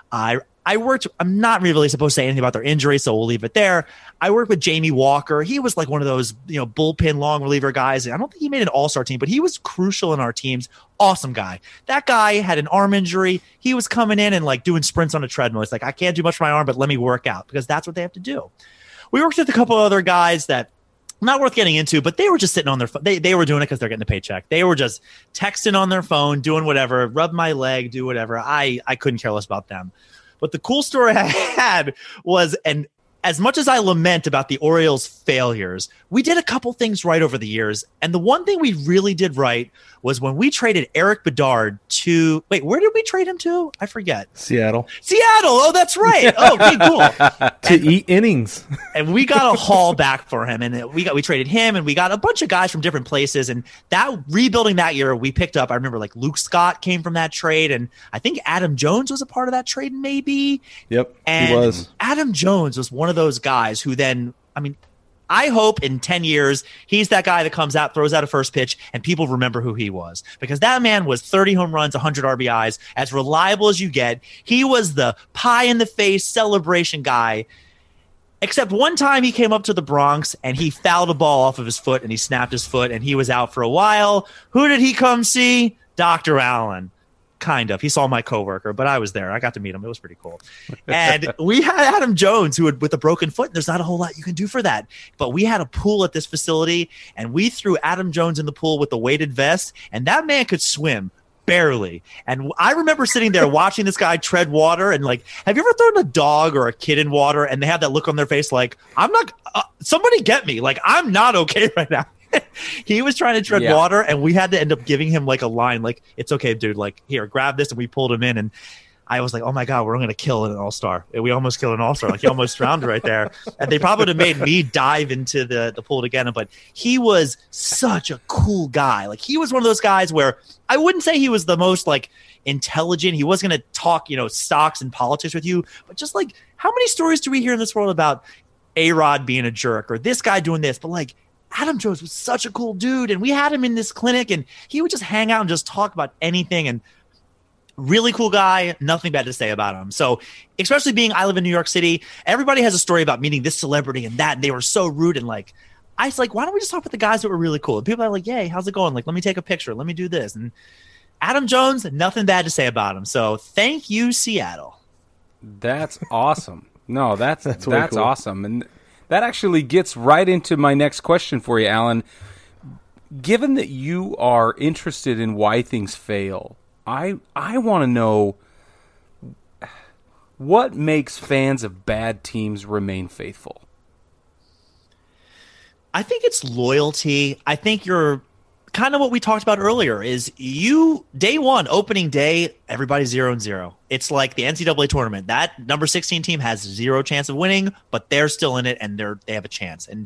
I I worked, I'm not really supposed to say anything about their injury, so we'll leave it there. I worked with Jamie Walker. He was like one of those, you know, bullpen long reliever guys. I don't think he made an all-star team, but he was crucial in our teams. Awesome guy. That guy had an arm injury. He was coming in and like doing sprints on a treadmill. It's like, I can't do much for my arm, but let me work out, because that's what they have to do. We worked with a couple of other guys that not worth getting into, but they were just sitting on their phone. They, they were doing it because they're getting a paycheck. They were just texting on their phone, doing whatever, rub my leg, do whatever. I, I couldn't care less about them. But the cool story I had was, and as much as I lament about the Orioles' failures, we did a couple things right over the years. And the one thing we really did right was when we traded Eric Bedard to, wait, where did we trade him to? I forget. Seattle. Seattle. Oh, that's right. Oh, okay, cool. to and, eat innings. and we got a haul back for him. And we got, we traded him, and we got a bunch of guys from different places. And that rebuilding that year, we picked up, I remember like Luke Scott came from that trade. And I think Adam Jones was a part of that trade, maybe. Yep, and he was. Adam Jones was one of those guys who then, I mean, I hope in ten years, he's that guy that comes out, throws out a first pitch, and people remember who he was. Because that man was thirty home runs, one hundred R B Is, as reliable as you get. He was the pie-in-the-face celebration guy. Except one time he came up to the Bronx and he fouled a ball off of his foot and he snapped his foot and he was out for a while. Who did he come see? Doctor Allen. Kind of. He saw my coworker, but I was there. I got to meet him. It was pretty cool. And we had Adam Jones, who had with a broken foot. And there's not a whole lot you can do for that. But we had a pool at this facility, and we threw Adam Jones in the pool with the weighted vest, and that man could swim. Barely. And I remember sitting there watching this guy tread water and like, have you ever thrown a dog or a kid in water and they have that look on their face like, I'm not, uh, somebody get me. Like, I'm not okay right now. He was trying to tread Yeah. water and we had to end up giving him like a line like, it's okay, dude. Like, here, grab this. And we pulled him in and I was like, oh my God, we're going to kill an all-star. And we almost killed an all-star. Like he almost drowned right there. And they probably would have made me dive into the, the pool to get him. But he was such a cool guy. Like he was one of those guys where I wouldn't say he was the most like intelligent. He was going to talk, you know, stocks and politics with you. But just like, how many stories do we hear in this world about A-Rod being a jerk or this guy doing this? But like, Adam Jones was such a cool dude. And we had him in this clinic and he would just hang out and just talk about anything. And really cool guy, nothing bad to say about him. So especially being I live in New York City, everybody has a story about meeting this celebrity and that, and they were so rude. And like, I was like, why don't we just talk with the guys that were really cool? And people are like, yay, how's it going? Like, let me take a picture. Let me do this. And Adam Jones, nothing bad to say about him. So thank you, Seattle. That's awesome. No, that's that's, way that's cool. awesome. And that actually gets right into my next question for you, Alan. Given that you are interested in why things fail, I I want to know what makes fans of bad teams remain faithful. I think it's loyalty. I think you're kind of what we talked about earlier is you day one, opening day, everybody's zero and zero. It's like the N C double A tournament. That number sixteen team has zero chance of winning, but they're still in it and they're they have a chance. And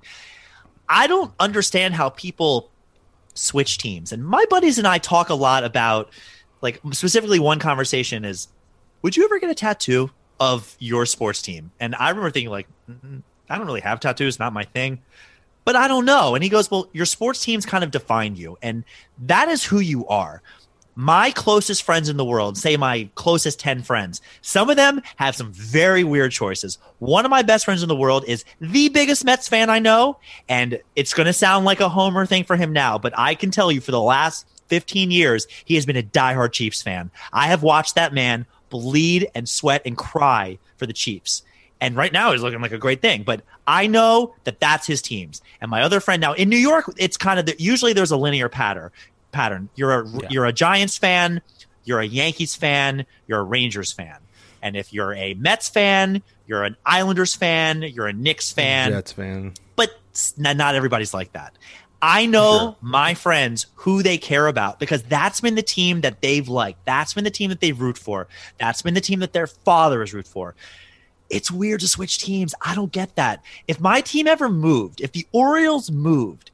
I don't understand how people switch teams. And my buddies and I talk a lot about, like, specifically one conversation is, would you ever get a tattoo of your sports team? And I remember thinking like, mm, I don't really have tattoos, not my thing. But I don't know. And he goes, well, your sports teams kind of define you. And that is who you are. My closest friends in the world, say my closest ten friends, some of them have some very weird choices. One of my best friends in the world is the biggest Mets fan I know. And it's going to sound like a homer thing for him now. But I can tell you for the last fifteen years, he has been a diehard Chiefs fan. I have watched that man bleed and sweat and cry for the Chiefs. And right now he's looking like a great thing. But I know that that's his teams. And my other friend now in New York, it's kind of the, usually there's a linear pattern. Pattern. You're a yeah. you're a Giants fan, you're a Yankees fan, you're a Rangers fan. And if you're a Mets fan, you're an Islanders fan, you're a Knicks fan. Jets fan. But not, not everybody's like that. I know Sure. my friends who they care about because that's been the team that they've liked. That's been the team that they've root for. That's been the team that their father has root for. It's weird to switch teams. I don't get that. If my team ever moved, if the Orioles moved,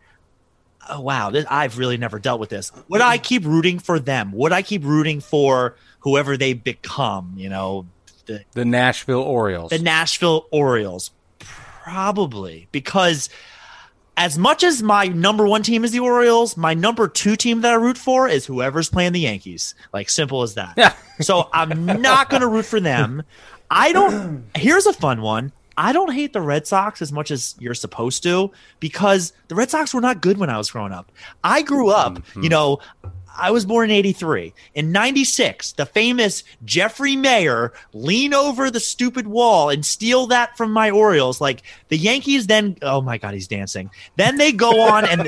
oh, wow, this, I've really never dealt with this. Would I keep rooting for them? Would I keep rooting for whoever they become? You know, the, The Nashville Orioles. the Nashville Orioles? Probably, because as much as my number one team is the Orioles, my number two team that I root for is whoever's playing the Yankees. Like, simple as that. Yeah. So I'm not going to root for them. I don't. Here's a fun one. I don't hate the Red Sox as much as you're supposed to because the Red Sox were not good when I was growing up. I grew up, Mm-hmm. you know, I was born in eighty-three. In ninety-six, the famous Jeffrey Mayer lean over the stupid wall and steal that from my Orioles. Like the Yankees then, oh my God, he's dancing. Then they go on and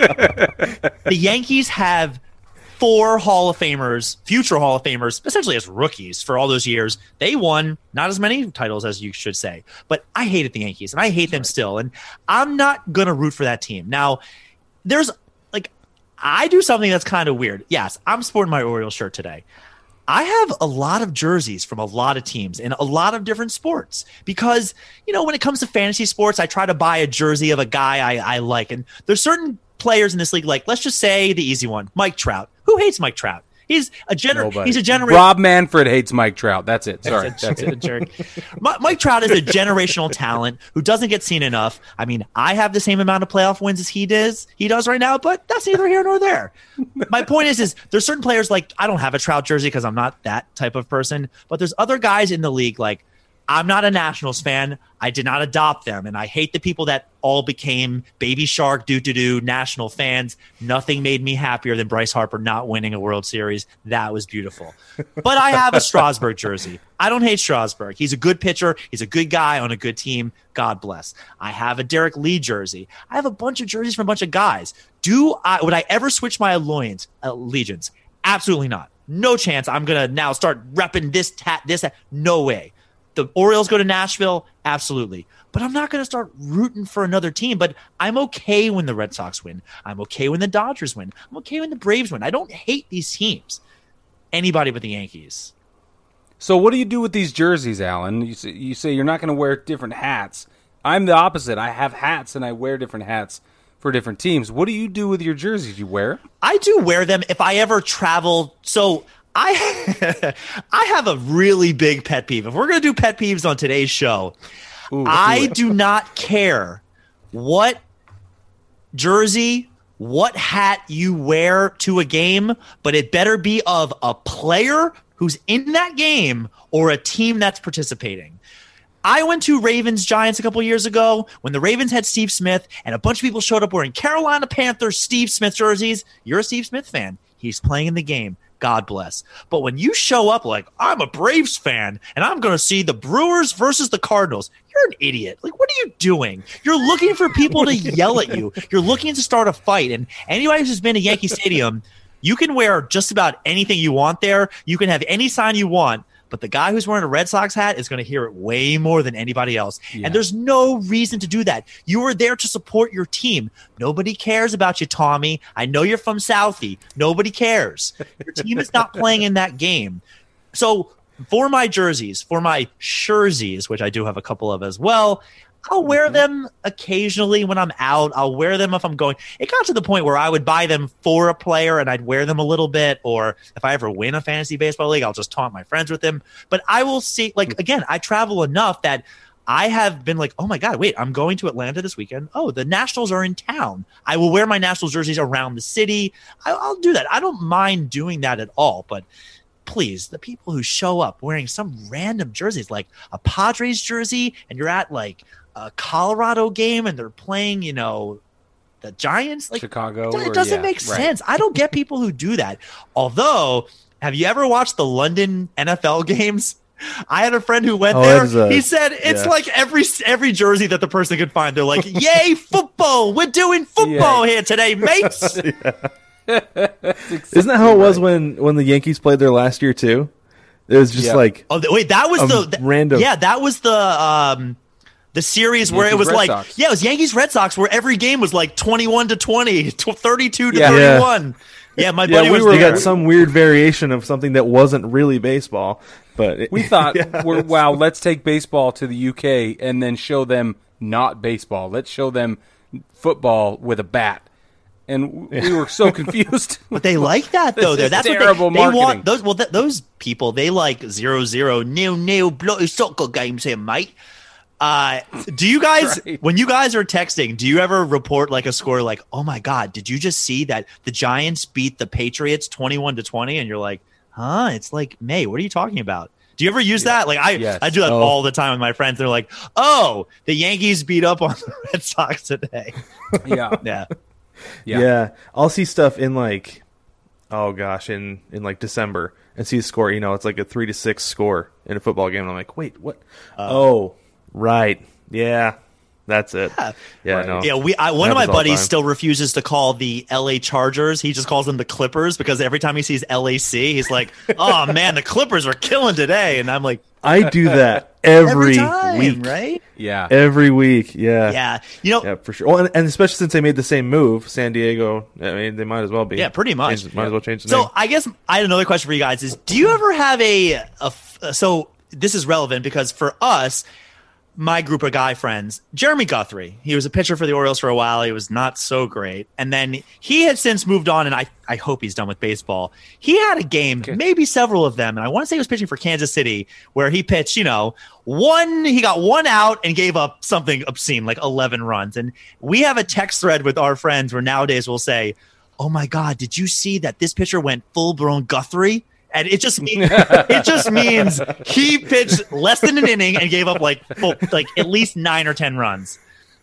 the Yankees have four Hall of Famers, future Hall of Famers, essentially as rookies for all those years. They won not as many titles as you should say, but I hated the Yankees and I hate them still. And I'm not going to root for that team. Now, there's like, I do something that's kind of weird. Yes, I'm sporting my Orioles shirt today. I have a lot of jerseys from a lot of teams in a lot of different sports because, you know, when it comes to fantasy sports, I try to buy a jersey of a guy I, I like. And there's certain players in this league, like, let's just say the easy one, Mike Trout. Who hates Mike Trout? He's a gener- Nobody. He's a generation. Rob Manfred hates Mike Trout. That's it. Sorry. That's a, That's a it. jerk. Mi- Mike Trout is a generational talent who doesn't get seen enough. I mean, I have the same amount of playoff wins as he does. He does right now, but that's neither here nor there. My point is, is there's certain players like I don't have a Trout jersey because I'm not that type of person. But there's other guys in the league like I'm not a Nationals fan. I did not adopt them, and I hate the people that all became Baby Shark, doo-doo-doo, National fans. Nothing made me happier than Bryce Harper not winning a World Series. That was beautiful. But I have a Strasburg jersey. I don't hate Strasburg. He's a good pitcher. He's a good guy on a good team. God bless. I have a Derek Lee jersey. I have a bunch of jerseys from a bunch of guys. Do I would I ever switch my allegiance? Allegiance? Absolutely not. No chance. I'm gonna now start repping this tat, this. That. No way. The Orioles go to Nashville, absolutely. But I'm not going to start rooting for another team. But I'm okay when the Red Sox win. I'm okay when the Dodgers win. I'm okay when the Braves win. I don't hate these teams. Anybody but the Yankees. So what do you do with these jerseys, Alan? You say, you say you're not going to wear different hats. I'm the opposite. I have hats, and I wear different hats for different teams. What do you do with your jerseys? You wear? I do wear them if I ever travel. So I I have a really big pet peeve. If we're going to do pet peeves on today's show, Ooh, I do, do not care what jersey, what hat you wear to a game, but it better be of a player who's in that game or a team that's participating. I went to Ravens Giants a couple years ago when the Ravens had Steve Smith and a bunch of people showed up wearing Carolina Panthers Steve Smith jerseys. You're a Steve Smith fan. He's playing in the game. God bless. But when you show up like, I'm a Braves fan and I'm going to see the Brewers versus the Cardinals, you're an idiot. Like, what are you doing? You're looking for people to yell at you. You're looking to start a fight. And anybody who's been to Yankee Stadium, you can wear just about anything you want there. You can have any sign you want. But the guy who's wearing a Red Sox hat is going to hear it way more than anybody else. Yeah. And there's no reason to do that. You are there to support your team. Nobody cares about you, Tommy. I know you're from Southie. Nobody cares. Your team is not playing in that game. So for my jerseys, for my jerseys, which I do have a couple of as well, I'll wear them occasionally when I'm out. I'll wear them if I'm going. It got to the point where I would buy them for a player and I'd wear them a little bit. Or if I ever win a fantasy baseball league, I'll just taunt my friends with them. But I will see, like, again, I travel enough that I have been like, oh my God, wait, I'm going to Atlanta this weekend. Oh, the Nationals are in town. I will wear my Nationals jerseys around the city. I, I'll do that. I don't mind doing that at all. But please, the people who show up wearing some random jerseys, like a Padres jersey, and you're at like a Colorado game and they're playing, you know, the Giants, like Chicago. It, it or, doesn't yeah, make right. sense. I don't get people who do that. Although, have you ever watched the London N F L games? I had a friend who went oh, there. A, he said it's yeah. like every every jersey that the person could find. They're like, "Yay, football! We're doing football yeah. here today, mates." exactly Isn't that how it was right. when when the Yankees played there last year too? It was just yeah. like, oh wait, that was the, the random. Yeah, that was the um. The series where Yankees, it was Red like, Sox. yeah, it was Yankees Red Sox where every game was like twenty-one to twenty, thirty-two to yeah. thirty-one. Yeah, my buddy yeah, we was were, there. got some weird variation of something that wasn't really baseball, but it, we thought, yeah, we're, wow, let's take baseball to the U K and then show them not baseball. Let's show them football with a bat. And we were so confused. But they like that though. There, that's terrible what they, they marketing. want. Those well, th- those people they like zero zero nil nil bloody soccer games here, mate. Uh, do you guys, right. when you guys are texting, do you ever report like a score like, oh my God, did you just see that the Giants beat the Patriots twenty-one to twenty? And you're like, huh, it's like May. What are you talking about? Do you ever use yeah. that? Like I, yes. I do that oh. all the time with my friends. They're like, oh, the Yankees beat up on the Red Sox today. Yeah. yeah. Yeah. Yeah. I'll see stuff in like, oh gosh, in, in like December and see a score, you know, it's like a three to six score in a football game. And I'm like, wait, what? Uh, oh, right. Yeah. That's it. Yeah. Yeah. Right. No, yeah we, I, one of my buddies still refuses to call the L A Chargers. He just calls them the Clippers because every time he sees L A C, he's like, oh man, the Clippers are killing today. And I'm like, I do that every, every time, week, right? Yeah. Every week. Yeah. Yeah. You know, yeah, for sure. Well, and, and especially since they made the same move, San Diego, I mean, they might as well be. Yeah, pretty much. Change, might yeah. as well change the so name. I guess I had another question for you guys is, do you ever have a, a so this is relevant because for us, my group of guy friends, Jeremy Guthrie, he was a pitcher for the Orioles for a while. He was not so great. And then he had since moved on, and I, I hope he's done with baseball. He had a game, okay. maybe several of them, and I want to say he was pitching for Kansas City, where he pitched, you know, one, he got one out and gave up something obscene, like eleven runs. And we have a text thread with our friends where nowadays we'll say, oh my God, did you see that this pitcher went full-blown Guthrie? And it just means it just means he pitched less than an inning and gave up like full, like at least nine or ten runs.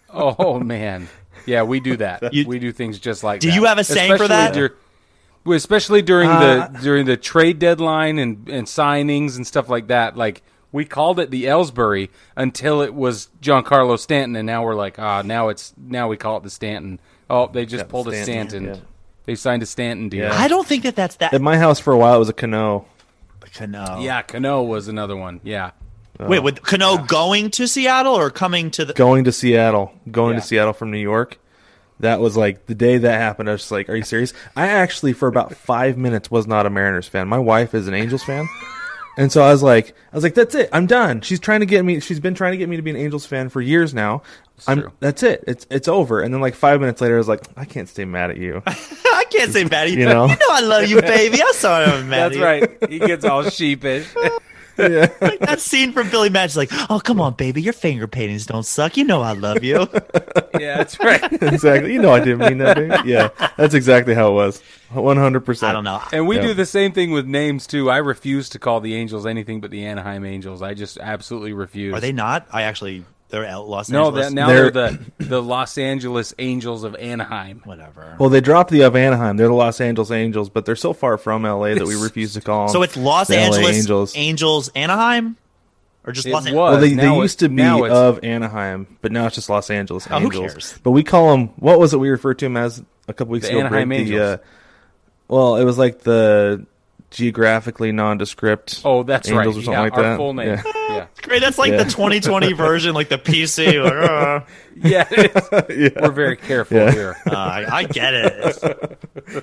Oh man, yeah, we do that. You- we do things just like Do that. you have a saying for Especially that? dur- well, especially during Uh, the during the trade deadline and, and signings and stuff like that. Like we called it the Ellsbury until it was Giancarlo Stanton, and now we're like, ah, now it's now we call it the Stanton. Oh, they just Yeah, pulled a Stanton, Stanton. yeah. They signed a Stanton deal. Yeah. I don't think that that's that. At my house for a while, it was a Cano. Cano. Yeah, Cano was another one. Yeah. Wait, with Cano going to Seattle or coming to the? Going to Seattle, going Yeah. to Seattle from New York. That was like the day that happened. I was just like, "Are you serious?" I actually, for about five minutes, was not a Mariners fan. My wife is an Angels fan, and so I was like, "I was like, that's it. I'm done." She's trying to get me. She's been trying to get me to be an Angels fan for years now. I'm. true. That's it. It's it's over. And then like five minutes later, I was like, "I can't stay mad at you." I can't say bad. You know? you know I love you, baby. I'm sorry I'm mad. That's at you. right. He gets all sheepish. yeah. Like that scene from Billy Madge, like, oh come on, baby, your finger paintings don't suck. You know I love you. Yeah, that's right. Exactly. You know, I didn't mean that. Dude. Yeah, that's exactly how it was. One hundred percent. I don't know. And we Yeah. do the same thing with names too. I refuse to call the Angels anything but the Anaheim Angels. I just absolutely refuse. Are they not? I actually, they're out Los No, Angeles. that, now they're, They're- the the Los Angeles Angels of Anaheim. Whatever. Well, they dropped the of Anaheim. They're the Los Angeles Angels, but they're so far from L A that we refuse to call them. So it's Los the L A Angeles Angels. Angels, Anaheim, or just It Los was. Angeles? Well, they, now they it- used to be now it's- of Anaheim, but now it's just Los Angeles Oh, who Angels. cares? But we call them. What was it we referred to them as a couple weeks The ago? Anaheim Britt? The, Angels. uh, well, it was like the geographically nondescript. Oh, that's right. Angels or something yeah, like our that. full name. Yeah. Yeah, Great. That's like Yeah. the twenty twenty version, like the P C. Like, uh, yeah. it is. Yeah. We're very careful Yeah. here. uh, I, I get it.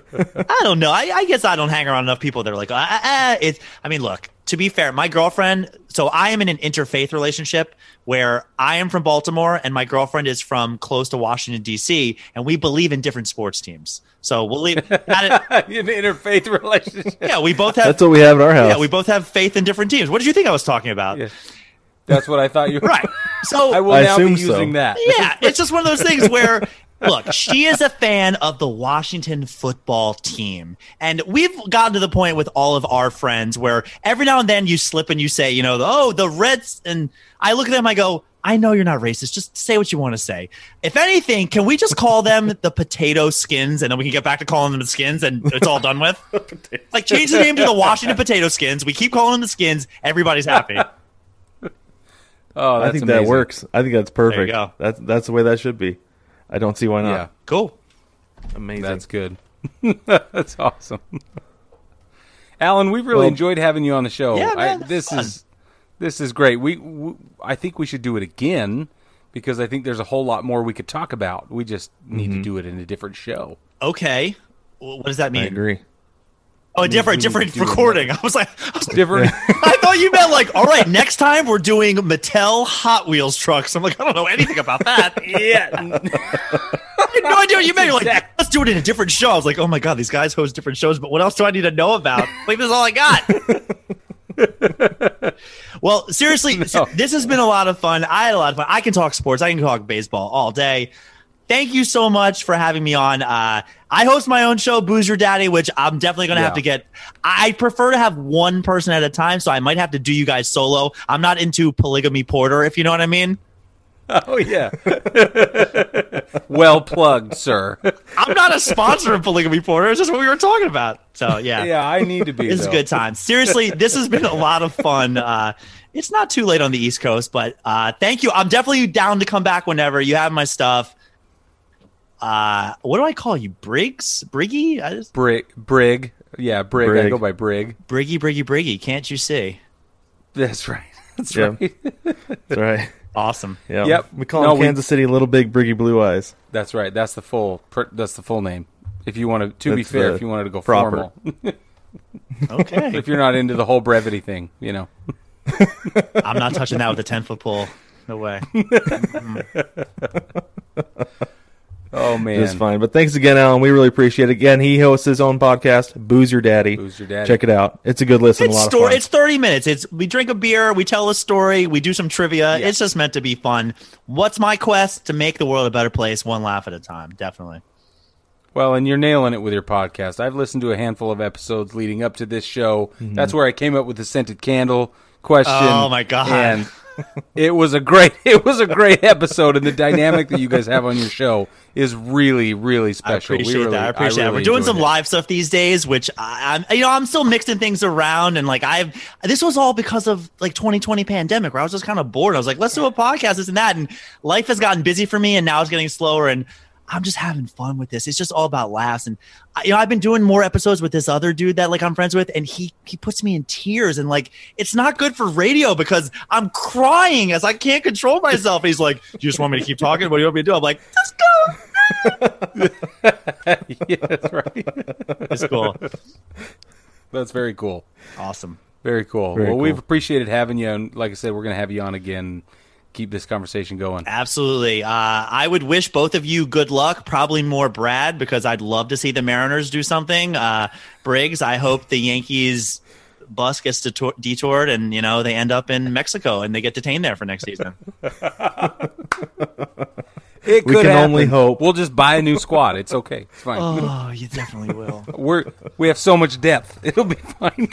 I don't know. I, I guess I don't hang around enough people that are like, ah, ah, ah. It's. I mean, look. To be fair, my girlfriend. So I am in an interfaith relationship where I am from Baltimore and my girlfriend is from close to Washington D C, and we believe in different sports teams. So we'll leave. At it. An interfaith relationship. Yeah, we both have. That's what we have at our house. Yeah, we both have faith in different teams. What did you think I was talking about? Yeah. That's what I thought you were. Right. So I will I now be assume so. using that. yeah, it's just one of those things where, look, she is a fan of the Washington football team. And we've gotten to the point with all of our friends where every now and then you slip and you say, you know, oh, the Reds. And I look at them, I go, I know you're not racist. Just say what you want to say. If anything, can we just call them the Potato Skins and then we can get back to calling them the Skins and it's all done with? Like, change the name to the Washington Potato Skins. We keep calling them the Skins. Everybody's happy. Oh, that's I think amazing. that works. I think that's perfect. go. That's that's the way that should be. I don't see why not. Yeah, Cool. Amazing. that's good. That's awesome. Alan, we've really Well- enjoyed having you on the show. Yeah, man, I, that's this fun. is this is great. We, we I think we should do it again because I think there's a whole lot more we could talk about. We just need Mm-hmm. to do it in a different show. Okay. Well, what does that mean? I agree. Oh, a different, we need different to do recording. I was like, I, was like, Different. I thought you meant like, all right, next time we're doing Mattel Hot Wheels trucks. I'm like, I don't know anything about that. yeah. I had no idea what you meant. You're like, let's do it in a different show. I was like, oh my god, these guys host different shows, but what else do I need to know about? Like, this is all I got. Well, seriously, No. this has been a lot of fun. I had a lot of fun. I can talk sports. I can talk baseball all day. Thank you so much for having me on. Uh, I host my own show, Booze Your Daddy, which I'm definitely going to have Yeah. to get. I prefer to have one person at a time, so I might have to do you guys solo. I'm not into polygamy porter, if you know what I mean. Oh yeah. Well plugged, sir. I'm not a sponsor of polygamy porter. It's just what we were talking about. So yeah, Yeah, I need to be. this is a though. good time. Seriously, this has been a lot of fun. Uh, it's not too late on the East Coast, but uh, thank you. I'm definitely down to come back whenever. You have my stuff. Uh, what do I call you? Briggs? Briggy? I just, Brig, Brig. Yeah, Brig. I Brig. go by Brig. Briggy, Briggy, Briggy. Can't you see? That's right. That's Yeah. right. That's right. Awesome. Yeah. Yep. We call No, him we- Kansas City Little Big Briggy Blue Eyes. That's right. That's the full. pr- That's the full name. If you want to, to be That's fair, the if you wanted to go proper. formal, Okay. if you're not into the whole brevity thing, you know. I'm not touching that with a ten foot pole. No way. Oh man, It's fine. But thanks again, Alan. We really appreciate it. Again, he hosts his own podcast, Booze Your Daddy. Booze Your Daddy. Check it out. It's a good listen. It's a lot story. of fun. It's thirty minutes. It's we drink a beer, we tell a story, we do some trivia. Yeah. It's just meant to be fun. What's my quest? To make the world a better place, one laugh at a time. Definitely. Well, and you're nailing it with your podcast. I've listened to a handful of episodes leading up to this show. Mm-hmm. That's where I came up with the scented candle question. Oh my god! And it was a great, it was a great episode, and the dynamic that you guys have on your show is really, really special. I appreciate we really, that. I appreciate I that. really We're doing some it. live stuff these days, which I, I'm, you know, I'm still mixing things around, and like I've, this was all because of like twenty twenty pandemic, where I was just kind of bored. I was like, let's do a podcast, this and that, and life has gotten busy for me, and now it's getting slower, and I'm just having fun with this. It's just all about laughs. And, you know, I've been doing more episodes with this other dude that like I'm friends with, and he, he puts me in tears, and like, it's not good for radio because I'm crying as I can't control myself. He's like, do you just want me to keep talking? What do you want me to do? I'm like, let's go. Yeah, that's right. It's cool. That's very cool. Awesome. Very cool. Very well, cool. we've appreciated having you. And like I said, we're going to have you on again. Keep this conversation going. Absolutely. Uh, I would wish both of you good luck, probably more Brad, because I'd love to see the Mariners do something. Uh, Briggs, I hope the Yankees bus gets detor- detoured and, you know, they end up in Mexico and they get detained there for next season. It We could can happen. only hope. We'll just buy a new squad. It's okay. It's fine. Oh, you definitely will. We're we have so much depth. It'll be fine.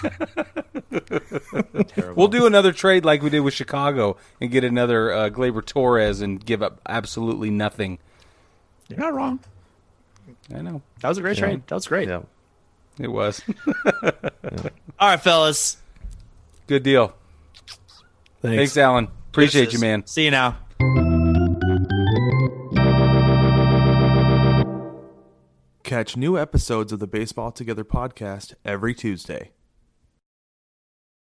We'll do another trade like we did with Chicago and get another uh, Gleyber Torres and give up absolutely nothing. You're not wrong. I know That was a great Yeah. trade. That was great. Yeah. it was. All right, fellas. Good deal. Thanks. Thanks, Alan. Appreciate Deuces. you, man. See you now. Catch new episodes of the Baseball Together podcast every Tuesday.